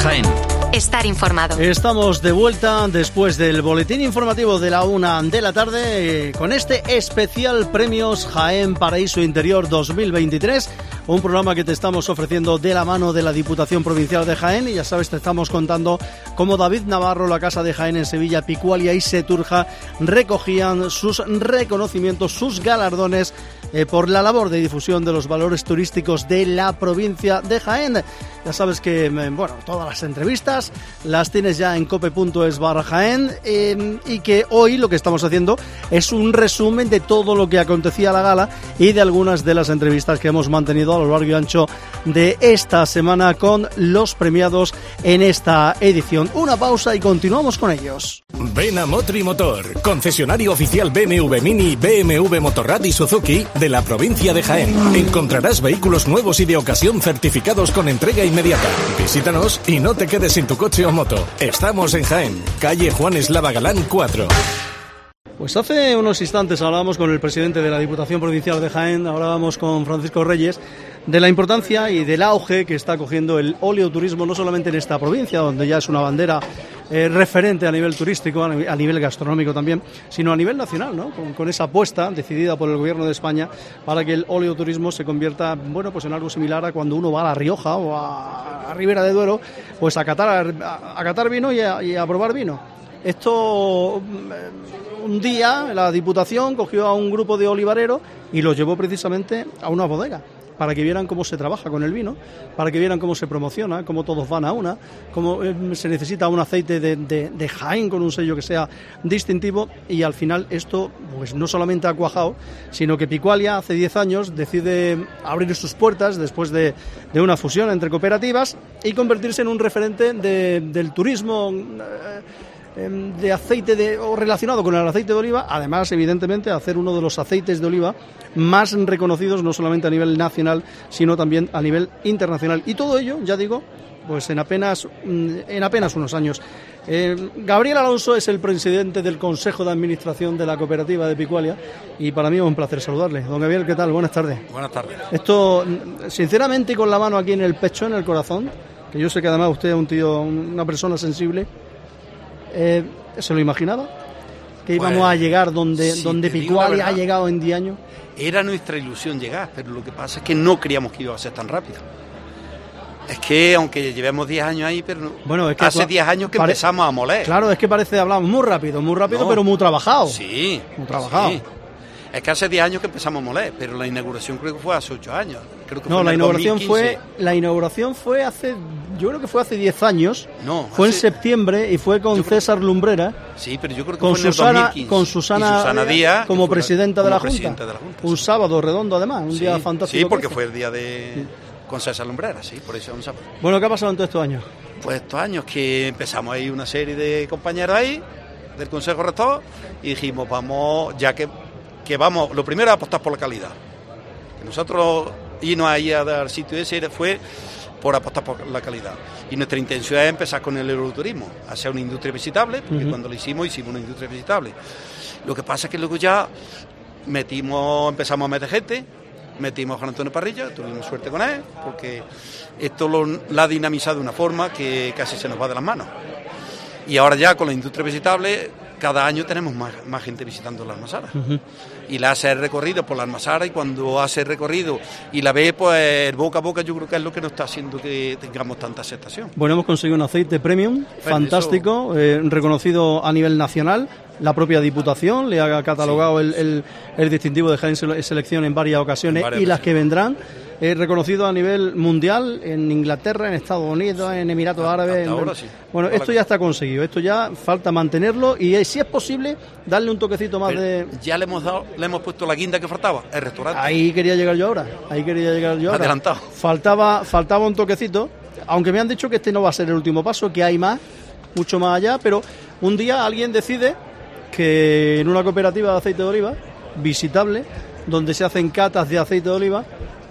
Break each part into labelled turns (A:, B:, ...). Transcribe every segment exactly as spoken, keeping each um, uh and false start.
A: Jaén.
B: Estar informado.
C: Estamos de vuelta después del boletín informativo de la una de la tarde eh, con este especial Premios Jaén Paraíso Interior dos mil veintitrés, un programa que te estamos ofreciendo de la mano de la Diputación Provincial de Jaén, y ya sabes, te estamos contando cómo David Navarro, la Casa de Jaén en Sevilla, Picualia y Seturja recogían sus reconocimientos, sus galardones eh, por la labor de difusión de los valores turísticos de la provincia de Jaén. Ya sabes que, bueno, todas las entrevistas las tienes ya en cope punto es barra Jaén eh, y que hoy lo que estamos haciendo es un resumen de todo lo que acontecía a la gala y de algunas de las entrevistas que hemos mantenido a lo largo y ancho de esta semana con los premiados en esta edición. Una pausa y continuamos con ellos.
D: Ven a Motri Motor, concesionario oficial B M W Mini, B M W Motorrad y Suzuki de la provincia de Jaén. Encontrarás vehículos nuevos y de ocasión certificados con entrega inmediata. Visítanos y no te quedes sin tu coche o moto. Estamos en Jaén, calle Juan Eslava Galán cuatro.
C: Pues hace unos instantes hablábamos con el presidente de la Diputación Provincial de Jaén, hablábamos con Francisco Reyes de la importancia y del auge que está cogiendo el oleoturismo, no solamente en esta provincia, donde ya es una bandera eh, referente a nivel turístico, a nivel gastronómico también, sino a nivel nacional, ¿no? Con, con esa apuesta decidida por el Gobierno de España para que el oleoturismo se convierta, bueno, pues en algo similar a cuando uno va a La Rioja o a, a Ribera de Duero, pues a catar, a, a catar vino y a, y a probar vino. Esto, un día la Diputación cogió a un grupo de olivareros y los llevó precisamente a una bodega para que vieran cómo se trabaja con el vino, para que vieran cómo se promociona, cómo todos van a una, cómo se necesita un aceite de, de, de Jaén con un sello que sea distintivo, y al final esto pues no solamente ha cuajado, sino que Picualia hace diez años decide abrir sus puertas después de, de una fusión entre cooperativas y convertirse en un referente de, del turismo eh, de aceite de, o relacionado con el aceite de oliva, además evidentemente hacer uno de los aceites de oliva más reconocidos no solamente a nivel nacional sino también a nivel internacional, y todo ello, ya digo, pues en apenas en apenas unos años. eh, Gabriel Alonso es el presidente del Consejo de Administración de la cooperativa de Picualia y para mí es un placer saludarle. Don Gabriel, ¿qué tal? Buenas tardes.
E: Buenas tardes.
C: Esto, sinceramente, con la mano aquí en el pecho, en el corazón, que yo sé que además usted es un tío, una persona sensible. Eh, ¿Se lo imaginaba? Que íbamos pues, a llegar donde, si donde Picualia ha llegado en diez años.
E: Era nuestra ilusión llegar, pero lo que pasa es que no creíamos que iba a ser tan rápido. Es que aunque llevemos diez años ahí, pero
C: bueno, es que
E: hace diez años que pare... empezamos a moler.
C: Claro, es que parece, hablamos muy rápido, muy rápido, no. pero muy trabajado.
E: Sí,
C: muy trabajado.
E: Sí. Es que hace diez años que empezamos a moler, pero la inauguración creo que fue hace ocho años. Creo que
C: no,
E: fue
C: la
E: en
C: inauguración
E: dos mil quince.
C: fue la inauguración fue hace, yo creo que fue hace diez años.
E: No,
C: fue
E: hace...
C: en septiembre y fue con César creo... Lumbrera.
E: Sí, pero yo creo que
C: con
E: fue en
C: Susana,
E: el dos mil quince.
C: Con Susana,
E: Susana Díaz
C: como, presidenta,
E: como
C: de la
E: presidenta de la Junta.
C: Un
E: sí.
C: sábado redondo además, un
E: sí,
C: día fantástico.
E: Sí, porque fue el día de sí. con César Lumbrera, sí, por eso es un sábado.
C: Bueno, ¿qué ha pasado en todos estos años?
E: Pues estos años que empezamos ahí una serie de compañeros ahí del Consejo Rector y dijimos, vamos, ya que que vamos, lo primero es apostar por la calidad. Que nosotros irnos ahí a dar sitio ese fue por apostar por la calidad. Y nuestra intención es empezar con el euroturismo, hacer una industria visitable, porque uh-huh. cuando lo hicimos, hicimos una industria visitable. Lo que pasa es que luego ya metimos, empezamos a meter gente, metimos a Juan Antonio Parrilla, tuvimos suerte con él, porque esto lo, lo ha dinamizado de una forma que casi se nos va de las manos. Y ahora ya con la industria visitable, cada año tenemos más, más gente visitando la Almazara. Uh-huh. Y la hace el recorrido por la Almazara, y cuando hace el recorrido y la ve, pues el boca a boca, yo creo que es lo que nos está haciendo que tengamos tanta aceptación.
C: Bueno, hemos conseguido un aceite premium, bueno, fantástico, eso... eh, reconocido a nivel nacional. La propia Diputación le ha catalogado sí, el, el, el distintivo de Jaén Selección en varias ocasiones, en varias y las que vendrán. Eh, reconocido a nivel mundial en Inglaterra, en Estados Unidos, en Emiratos Árabes.
E: Ahora
C: en...
E: sí.
C: Bueno, esto ya está conseguido, esto ya falta mantenerlo y si es posible darle un toquecito más. Pero de...
E: Ya le hemos dado, le hemos puesto la guinda que faltaba, el restaurante.
C: Ahí quería llegar yo ahora, ahí quería llegar yo ahora.
E: Adelantado.
C: Faltaba, faltaba un toquecito, aunque me han dicho que este no va a ser el último paso, que hay más, mucho más allá, pero un día alguien decide que en una cooperativa de aceite de oliva, visitable, donde se hacen catas de aceite de oliva,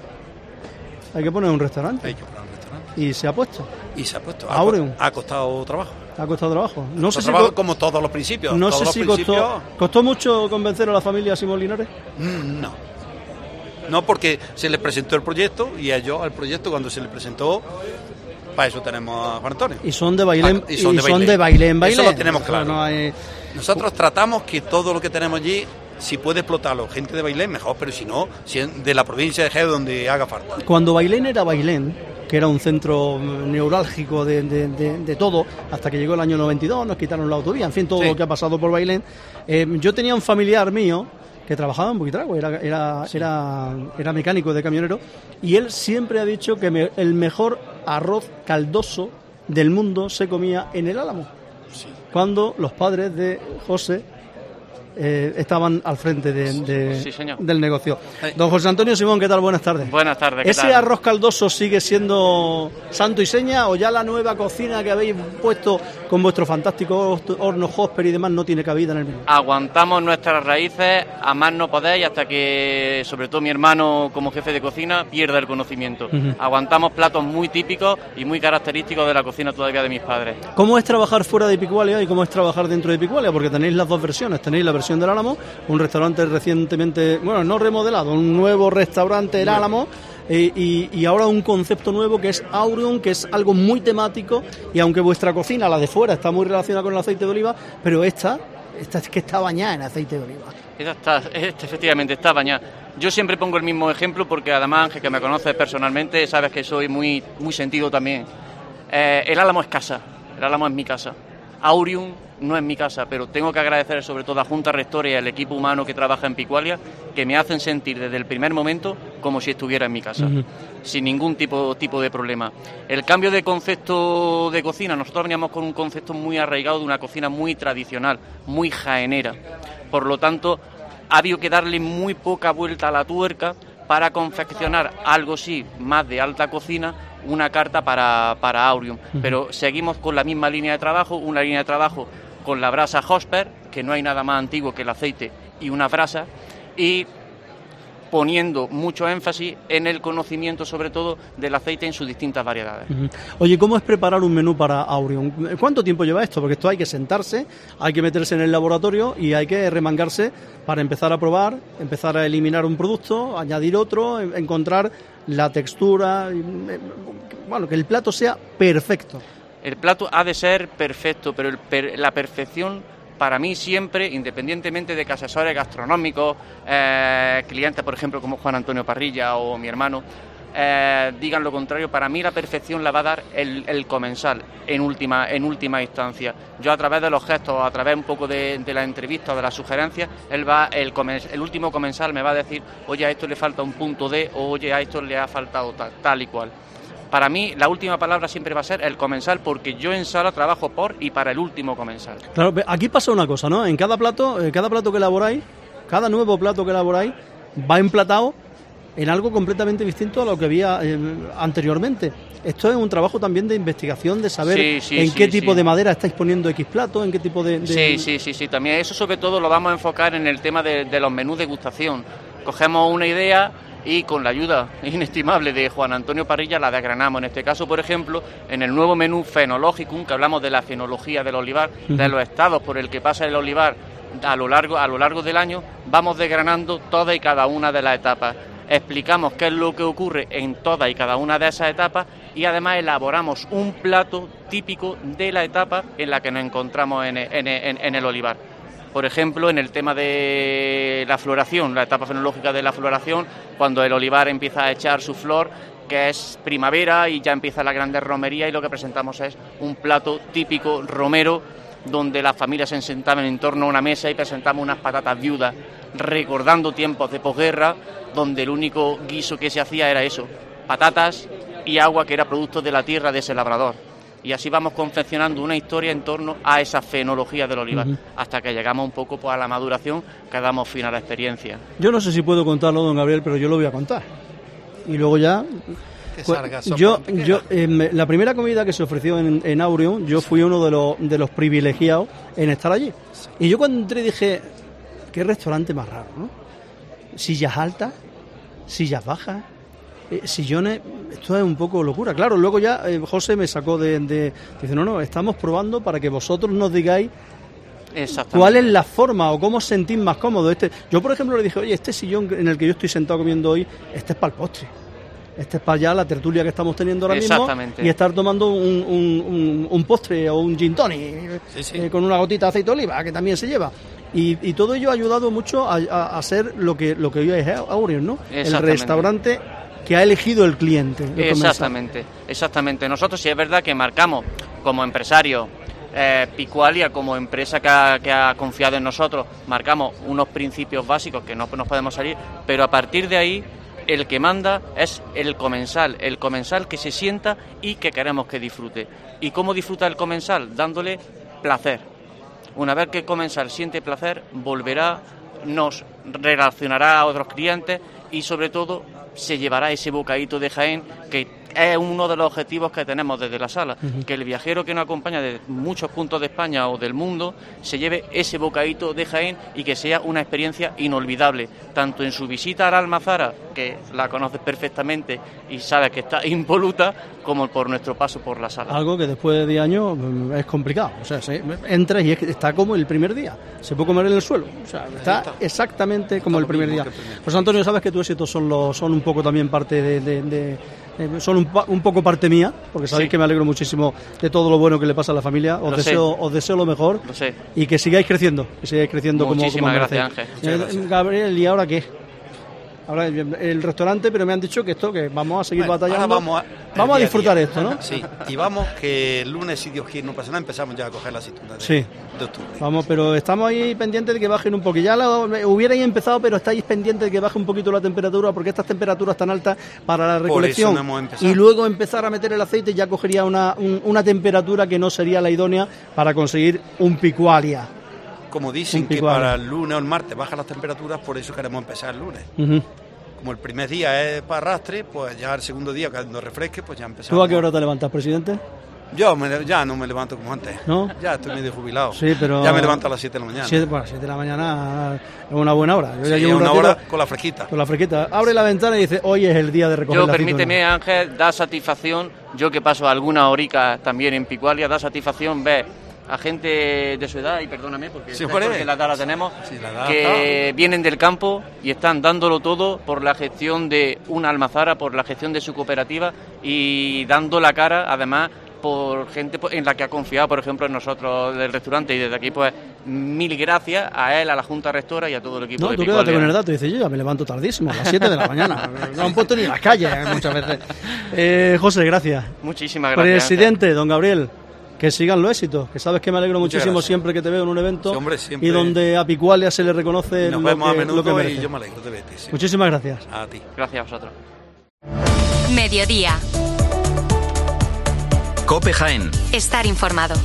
C: hay que poner un restaurante.
E: Hay que poner un restaurante.
C: Y se ha puesto.
E: Y se ha puesto.
C: Ha,
E: ha costado trabajo.
C: Ha costado trabajo. No sé
E: trabajo
C: si co-
E: como todos los principios.
C: No
E: todos
C: sé
E: los
C: si
E: principios...
C: costó, costó mucho convencer a la familia Simón Linares.
E: Mm, no. No, porque se les presentó el proyecto y a ellos al proyecto cuando se les presentó para eso tenemos a Juan Antonio.
C: Y son de Bailén,
E: y son,
C: y
E: de,
C: son
E: Bailén.
C: de Bailén, Bailén.
E: Eso lo tenemos claro.
C: No hay...
E: Nosotros tratamos que todo lo que tenemos allí, si puede explotarlo gente de Bailén, mejor, pero si no, si es de la provincia de Jerez, donde haga falta.
C: Cuando Bailén era Bailén, que era un centro neurálgico de, de, de, de todo, hasta que llegó el año noventa y dos, nos quitaron la autovía, en fin, todo sí. lo que ha pasado por Bailén. Eh, yo tenía un familiar mío que trabajaba en Buitrago, era, era, sí. era, era mecánico de camionero, y él siempre ha dicho que me, el mejor arroz caldoso del mundo se comía en el Álamo, sí. cuando los padres de José Eh, estaban al frente de, de,
A: sí,
C: del negocio. Don José Antonio Simón, ¿qué tal? Buenas tardes.
A: Buenas tardes. ¿Qué
C: ¿Ese
A: tal?
C: arroz caldoso sigue siendo santo y seña o ya la nueva cocina que habéis puesto con vuestro fantástico horno Hosper y demás no tiene cabida en el menú?
A: Aguantamos nuestras raíces a más no poder y hasta que, sobre todo mi hermano como jefe de cocina, pierda el conocimiento. Uh-huh. Aguantamos platos muy típicos y muy característicos de la cocina todavía de mis padres.
C: ¿Cómo es trabajar fuera de Picualia y cómo es trabajar dentro de Picualia? Porque tenéis las dos versiones, tenéis la versión del Álamo, un restaurante recientemente, bueno, no remodelado, un nuevo restaurante del Álamo, eh, y, y ahora un concepto nuevo que es Aureum, que es algo muy temático, y aunque vuestra cocina, la de fuera, está muy relacionada con el aceite de oliva, pero esta, esta es que está bañada en aceite de oliva.
A: Esta, está, esta efectivamente está bañada. Yo siempre pongo el mismo ejemplo porque además, Ángel, que me conoces personalmente, sabes que soy muy, muy sentido también. Eh, el Álamo es casa, el Álamo es mi casa. Aureum no es mi casa, pero tengo que agradecer sobre todo a Junta Rectora y al equipo humano que trabaja en Picualia, que me hacen sentir desde el primer momento como si estuviera en mi casa, uh-huh. sin ningún tipo, tipo de problema. El cambio de concepto de cocina, nosotros veníamos con un concepto muy arraigado de una cocina muy tradicional, muy jaenera. Por lo tanto, ha habido que darle muy poca vuelta a la tuerca para confeccionar algo sí más de alta cocina, una carta para, para Aureum. Uh-huh. Pero seguimos con la misma línea de trabajo, una línea de trabajo con la brasa Hosper, que no hay nada más antiguo que el aceite y una brasa, y poniendo mucho énfasis en el conocimiento sobre todo del aceite en sus distintas variedades.
C: Uh-huh. Oye, ¿cómo es preparar un menú para Aureum? ¿Cuánto tiempo lleva esto? Porque esto hay que sentarse, hay que meterse en el laboratorio y hay que remangarse para empezar a probar, empezar a eliminar un producto, añadir otro, encontrar la textura, bueno, que el plato sea perfecto.
A: El plato ha de ser perfecto, pero el per, la perfección para mí siempre, independientemente de que asesores gastronómicos, eh, clientes, por ejemplo, como Juan Antonio Parrilla o mi hermano, eh, digan lo contrario, para mí la perfección la va a dar el, el comensal en última, en última instancia. Yo a través de los gestos, a través un poco de, de la entrevista o de las sugerencias, él va, el, comens, el último comensal me va a decir, oye, a esto le falta un punto de, o oye, a esto le ha faltado tal, tal y cual. Para mí, la última palabra siempre va a ser el comensal, porque yo en sala trabajo por y para el último comensal.
C: Claro, aquí pasa una cosa, ¿no? En cada plato, en cada plato que elaboráis, cada nuevo plato que elaboráis, va emplatado en algo completamente distinto a lo que había eh, anteriormente. Esto es un trabajo también de investigación, de saber sí, sí, en sí, qué tipo sí. de madera estáis poniendo X plato, en qué tipo de, de...
A: Sí, sí, sí, sí. También eso sobre todo lo vamos a enfocar en el tema de, de los menús de degustación. Cogemos una idea y con la ayuda inestimable de Juan Antonio Parrilla la desgranamos. En este caso, por ejemplo, en el nuevo menú Fenologicum, que hablamos de la fenología del olivar, uh-huh. de los estados por el que pasa el olivar a lo largo, a lo largo del año, vamos desgranando todas y cada una de las etapas. Explicamos qué es lo que ocurre en todas y cada una de esas etapas y además elaboramos un plato típico de la etapa en la que nos encontramos en, en, en, en el olivar. Por ejemplo, en el tema de la floración, la etapa fenológica de la floración, cuando el olivar empieza a echar su flor, que es primavera y ya empieza la grande romería, y lo que presentamos es un plato típico romero, donde las familias se sentaban en torno a una mesa y presentamos unas patatas viudas, recordando tiempos de posguerra, donde el único guiso que se hacía era eso, patatas y agua, que era producto de la tierra de ese labrador. Y así vamos confeccionando una historia en torno a esa fenología del olivar, uh-huh. hasta que llegamos un poco pues, a la maduración, que damos fin a la experiencia.
C: Yo no sé si puedo contarlo, don Gabriel, pero yo lo voy a contar. Y luego ya... Pues, yo, yo eh, la primera comida que se ofreció en, en Aureum, yo fui uno de los, de los privilegiados en estar allí. Y yo cuando entré dije, qué restaurante más raro, ¿no? Sillas altas, sillas bajas, eh, sillones, esto es un poco locura. Claro, luego ya eh, José me sacó de, de... Dice, no, no, estamos probando para que vosotros nos digáis cuál es la forma o cómo os sentís más cómodo. Este, yo, por ejemplo, le dije, oye, este sillón en el que yo estoy sentado comiendo hoy, este es para el postre. este es para allá la tertulia que estamos teniendo ahora mismo y estar tomando un, un, un, un postre o un gin tonic sí, sí. Eh, con una gotita de aceite de oliva, que también se lleva. Y, y todo ello ha ayudado mucho a, a, a ser lo que lo que hoy es Aurion, ¿no? El restaurante que ha elegido el cliente. El
A: exactamente, comercial. exactamente. Nosotros sí es verdad que marcamos como empresarios, eh, Picualia como empresa que ha, que ha confiado en nosotros, marcamos unos principios básicos que no nos podemos salir, pero a partir de ahí el que manda es el comensal, el comensal que se sienta y que queremos que disfrute. ¿Y cómo disfruta el comensal? Dándole placer. Una vez que el comensal siente placer, volverá, nos relacionará a otros clientes y sobre todo se llevará ese bocadito de Jaén, que es uno de los objetivos que tenemos desde la sala, uh-huh. que el viajero que nos acompaña de muchos puntos de España o del mundo se lleve ese bocadito de Jaén y que sea una experiencia inolvidable, tanto en su visita a la Almazara, que la conoces perfectamente y sabes que está impoluta, como por nuestro paso por la sala.
C: Algo que después de diez años es complicado, o sea, se, entras y es que está como el primer día, se puede comer en el suelo, o sea, está exactamente como el primer día. Pues Antonio, sabes que tus éxitos son, los, son un poco también parte de... de, de Eh, son un, un poco parte mía, porque sabéis sí. que me alegro muchísimo de todo lo bueno que le pasa a la familia. Os, deseo, os deseo lo mejor
A: lo sé.
C: Y que sigáis creciendo, que sigáis creciendo como
A: Muchísimas gracias, Ángel.
C: Eh, gracias. Gabriel, ¿y ahora qué? Ahora el restaurante, pero me han dicho que esto, que vamos a seguir bueno, batallando. Vamos a, vamos a disfrutar día. esto, ¿no?
E: Sí, y vamos que el lunes, si Dios quiere, no pasa nada, empezamos ya a coger la aceituna de,
C: sí.
E: de octubre. Vamos,
C: pero estamos ahí pendientes de que bajen un poco. Ya lo, hubierais empezado, pero estáis pendientes de que baje un poquito la temperatura, porque estas temperaturas tan altas para la recolección
E: no
C: y luego empezar a meter el aceite ya cogería una, un, una temperatura que no sería la idónea para conseguir un picualia.
E: Como dicen que para el lunes o el martes bajan las temperaturas, por eso queremos empezar el lunes.
C: Uh-huh.
E: Como el primer día es para arrastre, pues ya el segundo día, cuando refresque, pues ya empezamos.
C: ¿Tú a qué hora te levantas, presidente?
E: Yo me, ya no me levanto como antes.
C: ¿No?
E: Ya estoy medio jubilado.
C: Sí, pero...
E: Ya me levanto a las siete de la mañana.
C: siete, bueno, siete de la mañana es una buena hora. Yo
E: sí,
C: ya llevo
E: una
C: un
E: hora con la fresquita.
C: Con la fresquita. Abre la ventana y dice, hoy es el día de recoger
A: yo,
C: la
A: permíteme,
C: aceituna.
A: Ángel, da satisfacción, yo que paso algunas horicas también en Picualia, da satisfacción ver a gente de su edad, y perdóname porque,
E: sí,
A: porque la edad la tenemos,
E: sí, la edad,
A: que
E: no.
A: vienen del campo y están dándolo todo por la gestión de una almazara, por la gestión de su cooperativa y dando la cara, además, por gente en la que ha confiado, por ejemplo, en nosotros del restaurante. Y desde aquí, pues, mil gracias a él, a la Junta Rectora y a todo el equipo
C: no,
A: de
C: tú
A: Picualia.
C: Quédate con el dato, dice yo ya me levanto tardísimo, a las siete de la mañana. No han puesto ni en las calles muchas veces. Eh, José, gracias.
A: Muchísimas gracias.
C: Presidente, don Gabriel. Que sigan los éxitos, que sabes que me alegro Muchas muchísimo gracias. Siempre que te veo en un evento
E: sí, hombre,
C: y donde a Picualia se le reconoce
E: nos
C: lo,
E: vemos
C: que,
E: a menudo
C: lo que merece.
E: Y yo me alegro de verte. Sí.
C: Muchísimas gracias.
E: A ti.
A: Gracias a vosotros.
B: Mediodía.
F: COPE Jaén.
B: Estar informado.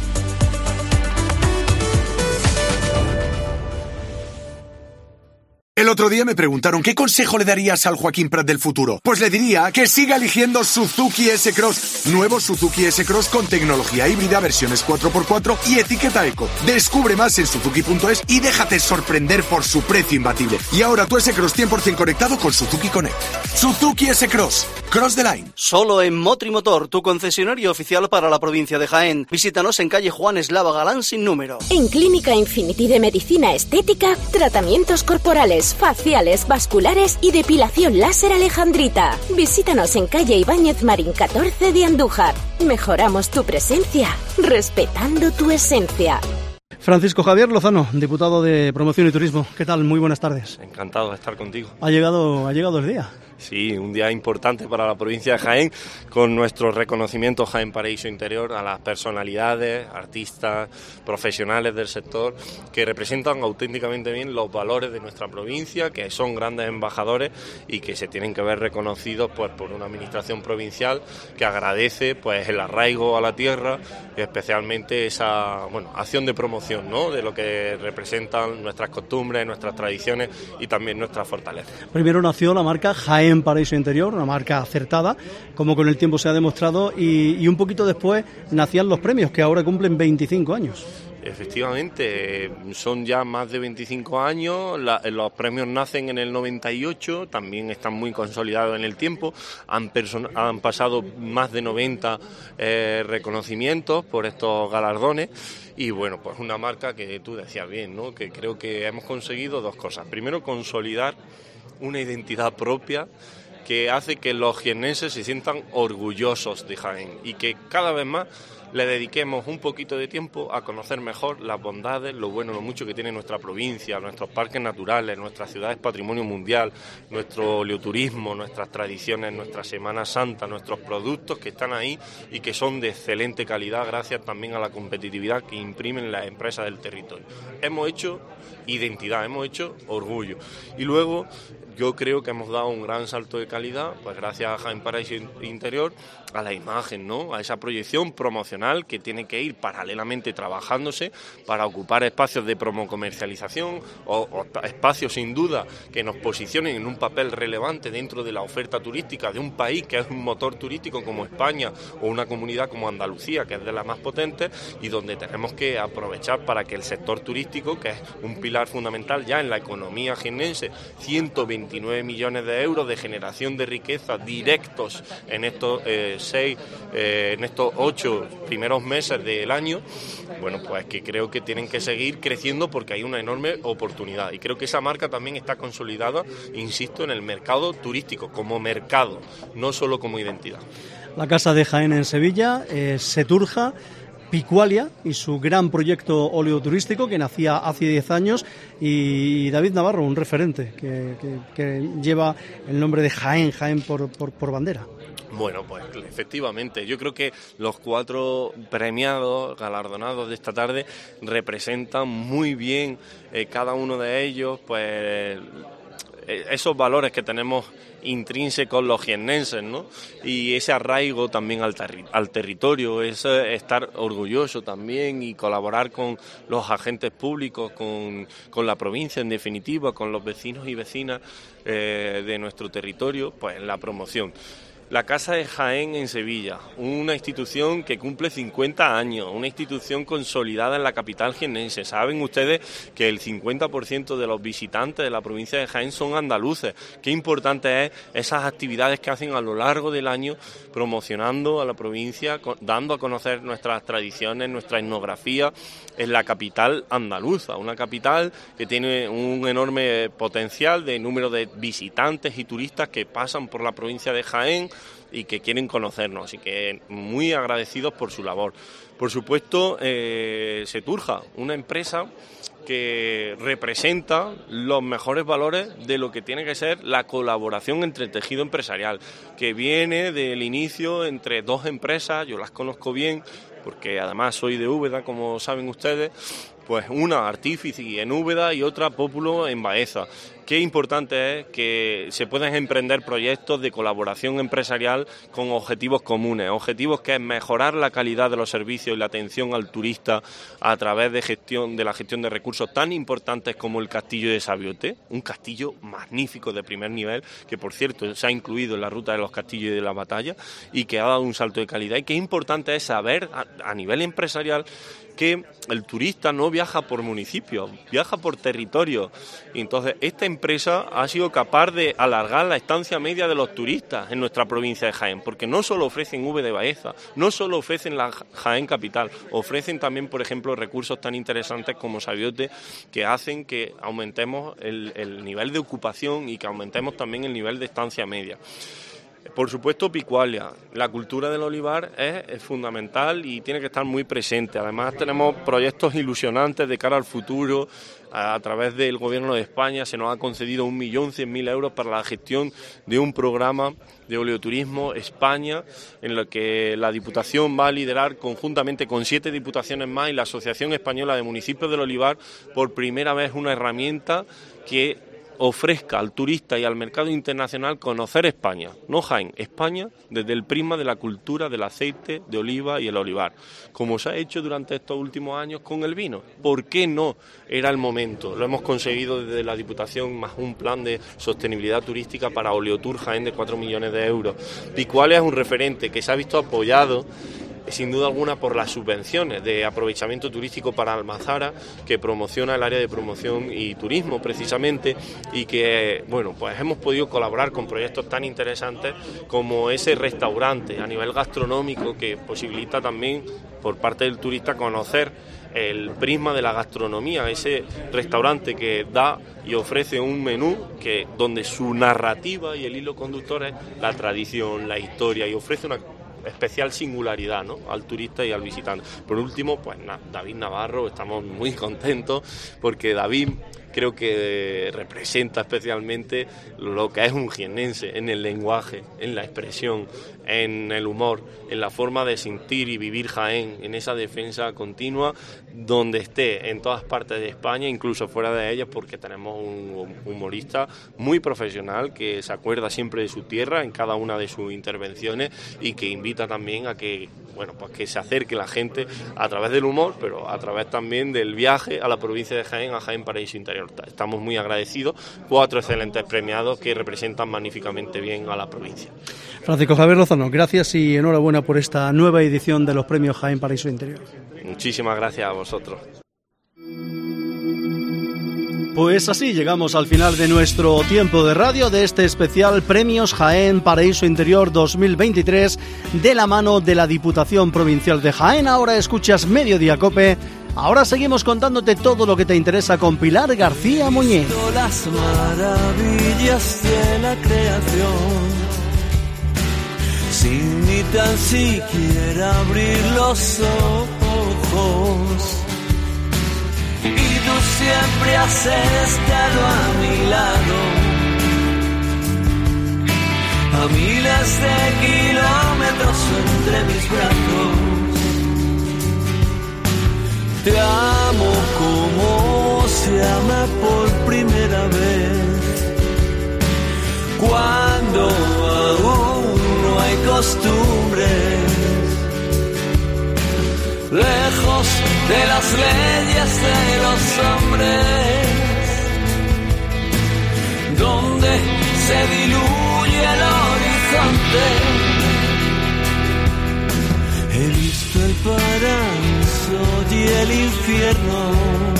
G: El otro día me preguntaron ¿qué consejo le darías al Joaquín Prat del futuro? Pues le diría que siga eligiendo Suzuki S-Cross. Nuevo Suzuki S-Cross con tecnología híbrida, versiones cuatro por cuatro y etiqueta eco. Descubre más en suzuki punto es y déjate sorprender por su precio imbatible. Y ahora tu S-Cross cien por ciento conectado con Suzuki Connect. Suzuki S-Cross. Cross the line.
H: Solo en Motrimotor, tu concesionario oficial para la provincia de Jaén. Visítanos en calle Juan Eslava Galán sin número.
I: En Clínica Infinity de Medicina Estética, tratamientos corporales, faciales, vasculares y depilación láser Alejandrita. Visítanos en calle Ibáñez Marín catorce de Andújar. Mejoramos tu presencia, respetando tu esencia.
C: Francisco Javier Lozano, diputado de Promoción y Turismo. ¿Qué tal? Muy buenas tardes.
J: Encantado de estar contigo.
C: Ha llegado, ha llegado el día.
J: Sí, un día importante para la provincia de Jaén, con nuestro reconocimiento Jaén Paraíso Interior a las personalidades, artistas, profesionales del sector que representan auténticamente bien los valores de nuestra provincia, que son grandes embajadores y que se tienen que ver reconocidos pues por una administración provincial que agradece pues el arraigo a la tierra y especialmente esa bueno acción de promoción, ¿no?, de lo que representan nuestras costumbres, nuestras tradiciones y también nuestras fortalezas.
C: Primero nació la marca Jaén Paraíso Interior, una marca acertada, como con el tiempo se ha demostrado, y, y un poquito después nacían los premios, que ahora cumplen veinticinco años.
J: Efectivamente, son ya más de veinticinco años, la, los premios nacen en el noventa y ocho, también están muy consolidados en el tiempo, han, person- han pasado más de noventa eh, reconocimientos por estos galardones y bueno, pues una marca que tú decías bien, ¿no?, que creo que hemos conseguido dos cosas. Primero, consolidar una identidad propia que hace que los jiennenses se sientan orgullosos de Jaén y que cada vez más le dediquemos un poquito de tiempo a conocer mejor las bondades, lo bueno, lo mucho que tiene nuestra provincia, nuestros parques naturales, nuestras ciudades patrimonio mundial, nuestro oleoturismo, nuestras tradiciones, nuestra Semana Santa, nuestros productos que están ahí y que son de excelente calidad gracias también a la competitividad que imprimen las empresas del territorio. Hemos hecho identidad, hemos hecho orgullo. Y luego yo creo que hemos dado un gran salto de calidad, pues gracias a Jaén Paraíso Interior, a la imagen, ¿no? A esa proyección promocional que tiene que ir paralelamente trabajándose para ocupar espacios de promocomercialización o, o espacios sin duda que nos posicionen en un papel relevante dentro de la oferta turística de un país que es un motor turístico como España o una comunidad como Andalucía, que es de las más potentes y donde tenemos que aprovechar para que el sector turístico, que es un pilar fundamental ya en la economía jiennense, ciento veintinueve millones de euros de generación de riqueza directos en estos eh, seis, eh, en estos ocho primeros meses del año, bueno, pues que creo que tienen que seguir creciendo porque hay una enorme oportunidad y creo que esa marca también está consolidada, insisto, en el mercado turístico, como mercado, no solo como identidad.
C: La Casa de Jaén en Sevilla, eh, Seturja, Picualia y su gran proyecto oleoturístico que nacía hace diez años y David Navarro, un referente que, que, que lleva el nombre de Jaén, Jaén por, por, por bandera.
J: Bueno, pues efectivamente, yo creo que los cuatro premiados, galardonados de esta tarde representan muy bien eh, cada uno de ellos, pues esos valores que tenemos intrínsecos los jiennenses, ¿no? Y ese arraigo también al, terri- al territorio, ese estar orgulloso también y colaborar con los agentes públicos, con, con la provincia en definitiva, con los vecinos y vecinas eh, de nuestro territorio, pues en la promoción. La Casa de Jaén en Sevilla, una institución que cumple cincuenta años, una institución consolidada en la capital jiennense. Saben ustedes que el cincuenta por ciento de los visitantes de la provincia de Jaén son andaluces. Qué importante es esas actividades que hacen a lo largo del año promocionando a la provincia, dando a conocer nuestras tradiciones, nuestra etnografía en la capital andaluza. Una capital que tiene un enorme potencial de número de visitantes y turistas que pasan por la provincia de Jaén y que quieren conocernos, así que muy agradecidos por su labor. Por supuesto, eh, Seturja, una empresa que representa los mejores valores de lo que tiene que ser la colaboración entre el tejido empresarial, que viene del inicio entre dos empresas, yo las conozco bien, porque además soy de Úbeda, como saben ustedes, pues una Artífice en Úbeda y otra Pópulo en Baeza. Qué importante es que se puedan emprender proyectos de colaboración empresarial con objetivos comunes, objetivos que es mejorar la calidad de los servicios y la atención al turista a través de gestión de la gestión de recursos tan importantes como el Castillo de Sabiote, un castillo magnífico de primer nivel, que por cierto se ha incluido en la ruta de los castillos y de la batalla y que ha dado un salto de calidad. Y qué importante es saber a, a nivel empresarial que el turista no viaja por municipio, viaja por territorio. Y entonces esta empresa ha sido capaz de alargar la estancia media de los turistas en nuestra provincia de Jaén, porque no solo ofrecen Úbeda de Baeza, no solo ofrecen la Jaén capital, ofrecen también, por ejemplo, recursos tan interesantes como Sabiote, que hacen que aumentemos el, el nivel de ocupación y que aumentemos también el nivel de estancia media. Por supuesto, Picualia. La cultura del olivar es, es fundamental y tiene que estar muy presente. Además, tenemos proyectos ilusionantes de cara al futuro. A, a través del Gobierno de España se nos ha concedido un millón cien mil euros para la gestión de un programa de oleoturismo España, en lo que la Diputación va a liderar conjuntamente con siete diputaciones más y la Asociación Española de Municipios del Olivar, por primera vez una herramienta que ofrezca al turista y al mercado internacional conocer España, no Jaén, España desde el prisma de la cultura del aceite de oliva y el olivar, como se ha hecho durante estos últimos años con el vino. ¿Por qué no era el momento? Lo hemos conseguido desde la Diputación, más un plan de sostenibilidad turística para Oleotur Jaén de cuatro millones de euros. Picualia es un referente que se ha visto apoyado sin duda alguna por las subvenciones de aprovechamiento turístico para Almazara, que promociona el área de promoción y turismo precisamente, y que bueno, pues hemos podido colaborar con proyectos tan interesantes como ese restaurante a nivel gastronómico que posibilita también por parte del turista conocer el prisma de la gastronomía, ese restaurante que da y ofrece un menú que donde su narrativa y el hilo conductor es la tradición, la historia, y ofrece una especial singularidad, ¿no?, al turista y al visitante. Por último, pues David Navarro, estamos muy contentos porque David creo que representa especialmente lo que es un jiennense en el lenguaje, en la expresión, en el humor, en la forma de sentir y vivir Jaén, en esa defensa continua donde esté, en todas partes de España, incluso fuera de ellas, porque tenemos un humorista muy profesional que se acuerda siempre de su tierra en cada una de sus intervenciones y que invita también a que, bueno, pues que se acerque la gente a través del humor, pero a través también del viaje a la provincia de Jaén, a Jaén Paraíso Interior. Estamos muy agradecidos, cuatro excelentes premiados que representan magníficamente bien a la provincia.
C: Francisco Javier Lozano, gracias y enhorabuena por esta nueva edición de los premios Jaén Paraíso Interior.
J: Muchísimas gracias a vosotros.
C: Pues así llegamos al final de nuestro tiempo de radio, de este especial Premios Jaén Paraíso Interior dos mil veintitrés, de la mano de la Diputación Provincial de Jaén. Ahora escuchas Mediodía Cope. Ahora seguimos contándote todo lo que te interesa con Pilar García Muñiz.
F: Las maravillas de la creación, sin ni tan siquiera abrir los ojos. Y tú siempre has estado a mi lado, a miles de kilómetros entre mis brazos. Te amo como se ama por primera vez, cuando aún no hay costumbres, lejos de las leyes de los hombres, donde se diluye el horizonte. He visto el paraíso y el infierno,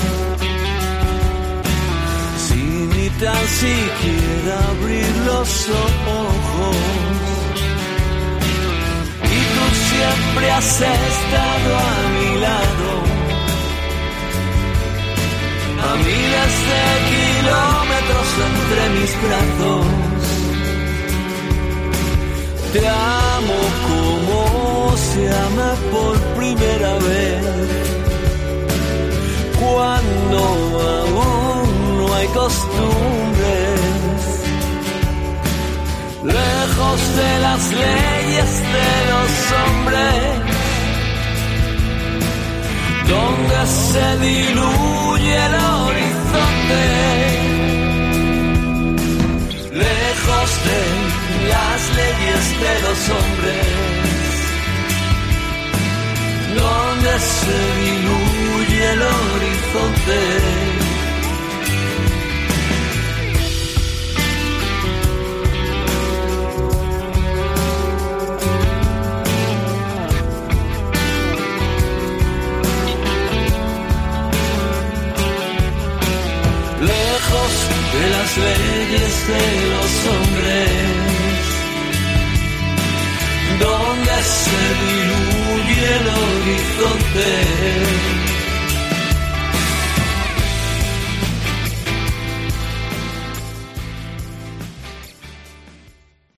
F: sin ni tan siquiera abrir los ojos. Y tú siempre has estado a mi lado, a miles de kilómetros entre mis brazos. Te amo como se ama por primera vez, cuando aún no hay costumbres, lejos de las leyes de los hombres, donde se diluye el horizonte, lejos de las leyes de los hombres, donde se diluye el horizonte. Lejos de las leyes de los hombres, donde se diluye el horizonte.